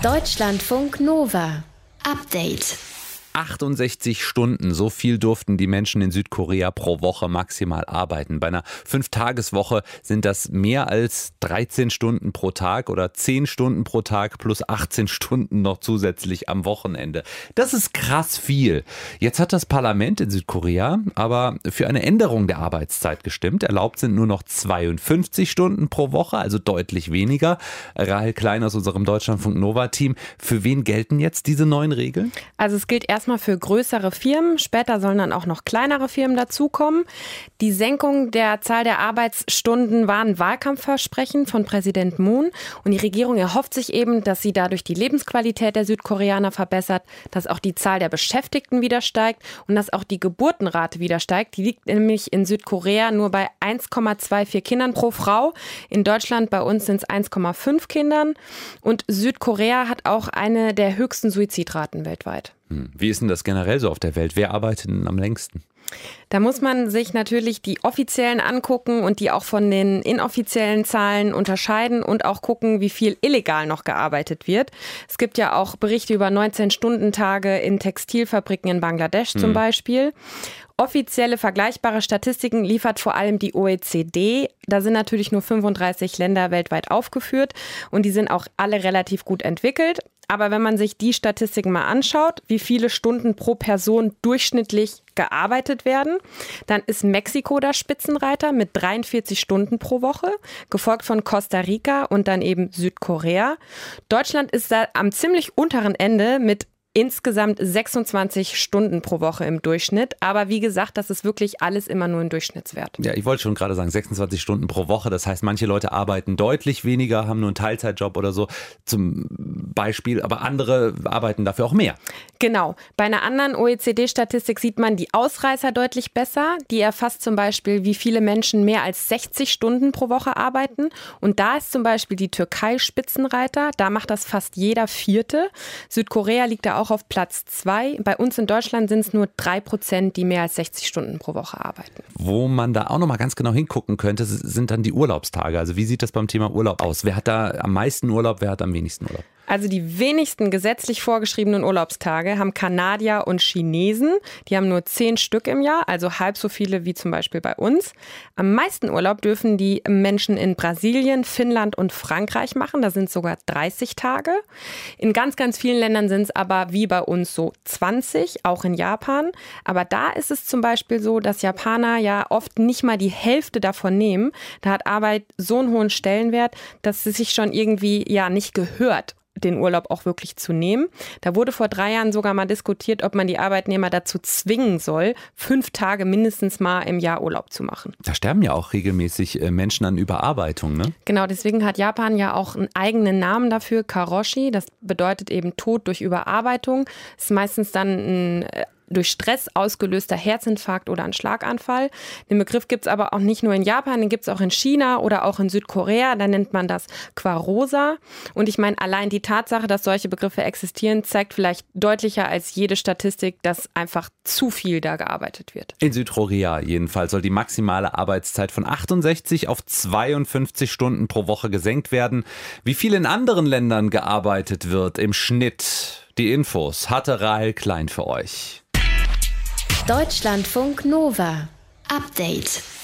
Deutschlandfunk Nova. Update. 68 Stunden, so viel durften die Menschen in Südkorea pro Woche maximal arbeiten. Bei einer 5-Tages-Woche sind das mehr als 13 Stunden pro Tag oder 10 Stunden pro Tag plus 18 Stunden noch zusätzlich am Wochenende. Das ist krass viel. Jetzt hat das Parlament in Südkorea aber für eine Änderung der Arbeitszeit gestimmt. Erlaubt sind nur noch 52 Stunden pro Woche, also deutlich weniger. Rahel Klein aus unserem Deutschlandfunk Nova-Team. Für wen gelten jetzt diese neuen Regeln? Also es gilt erstmal für größere Firmen, später sollen dann auch noch kleinere Firmen dazukommen. Die Senkung der Zahl der Arbeitsstunden war ein Wahlkampfversprechen von Präsident Moon und die Regierung erhofft sich eben, dass sie dadurch die Lebensqualität der Südkoreaner verbessert, dass auch die Zahl der Beschäftigten wieder steigt und dass auch die Geburtenrate wieder steigt. Die liegt nämlich in Südkorea nur bei 1,24 Kindern pro Frau. In Deutschland bei uns sind es 1,5 Kindern und Südkorea hat auch eine der höchsten Suizidraten weltweit. Wie ist denn das generell so auf der Welt? Wer arbeitet denn am längsten? Da muss man sich natürlich die offiziellen angucken und die auch von den inoffiziellen Zahlen unterscheiden und auch gucken, wie viel illegal noch gearbeitet wird. Es gibt ja auch Berichte über 19-Stunden-Tage in Textilfabriken in Bangladesch zum Beispiel. Offizielle vergleichbare Statistiken liefert vor allem die OECD. Da sind natürlich nur 35 Länder weltweit aufgeführt und die sind auch alle relativ gut entwickelt. Aber wenn man sich die Statistiken mal anschaut, wie viele Stunden pro Person durchschnittlich gearbeitet werden, dann ist Mexiko der Spitzenreiter mit 43 Stunden pro Woche, gefolgt von Costa Rica und dann eben Südkorea. Deutschland ist da am ziemlich unteren Ende mit insgesamt 26 Stunden pro Woche im Durchschnitt. Aber wie gesagt, das ist wirklich alles immer nur ein Durchschnittswert. Ja, ich wollte schon gerade sagen, 26 Stunden pro Woche. Das heißt, manche Leute arbeiten deutlich weniger, haben nur einen Teilzeitjob oder so zum Beispiel. Aber andere arbeiten dafür auch mehr. Genau. Bei einer anderen OECD-Statistik sieht man die Ausreißer deutlich besser. Die erfasst zum Beispiel, wie viele Menschen mehr als 60 Stunden pro Woche arbeiten. Und da ist zum Beispiel die Türkei Spitzenreiter. Da macht das fast jeder Vierte. Südkorea liegt da auch auf Platz 2. Bei uns in Deutschland sind es nur 3%, die mehr als 60 Stunden pro Woche arbeiten. Wo man da auch noch mal ganz genau hingucken könnte, sind dann die Urlaubstage. Also wie sieht das beim Thema Urlaub aus? Wer hat da am meisten Urlaub, wer hat am wenigsten Urlaub? Also die wenigsten gesetzlich vorgeschriebenen Urlaubstage haben Kanadier und Chinesen. Die haben nur 10 Stück im Jahr, also halb so viele wie zum Beispiel bei uns. Am meisten Urlaub dürfen die Menschen in Brasilien, Finnland und Frankreich machen. Da sind es sogar 30 Tage. In ganz, ganz vielen Ländern sind es aber wie bei uns so 20, auch in Japan. Aber da ist es zum Beispiel so, dass Japaner ja oft nicht mal die Hälfte davon nehmen. Da hat Arbeit so einen hohen Stellenwert, dass es sich schon irgendwie ja nicht gehört, den Urlaub auch wirklich zu nehmen. Da wurde vor 3 Jahren sogar mal diskutiert, ob man die Arbeitnehmer dazu zwingen soll, 5 Tage mindestens mal im Jahr Urlaub zu machen. Da sterben ja auch regelmäßig Menschen an Überarbeitung, ne? Genau, deswegen hat Japan ja auch einen eigenen Namen dafür, Karoshi. Das bedeutet eben Tod durch Überarbeitung. Das ist meistens dann ein durch Stress ausgelöster Herzinfarkt oder ein Schlaganfall. Den Begriff gibt es aber auch nicht nur in Japan, den gibt es auch in China oder auch in Südkorea. Da nennt man das Quarosa. Und ich meine, allein die Tatsache, dass solche Begriffe existieren, zeigt vielleicht deutlicher als jede Statistik, dass einfach zu viel da gearbeitet wird. In Südkorea jedenfalls soll die maximale Arbeitszeit von 68 auf 52 Stunden pro Woche gesenkt werden. Wie viel in anderen Ländern gearbeitet wird im Schnitt, die Infos hatte Rahel Klein für euch. Deutschlandfunk Nova. Update.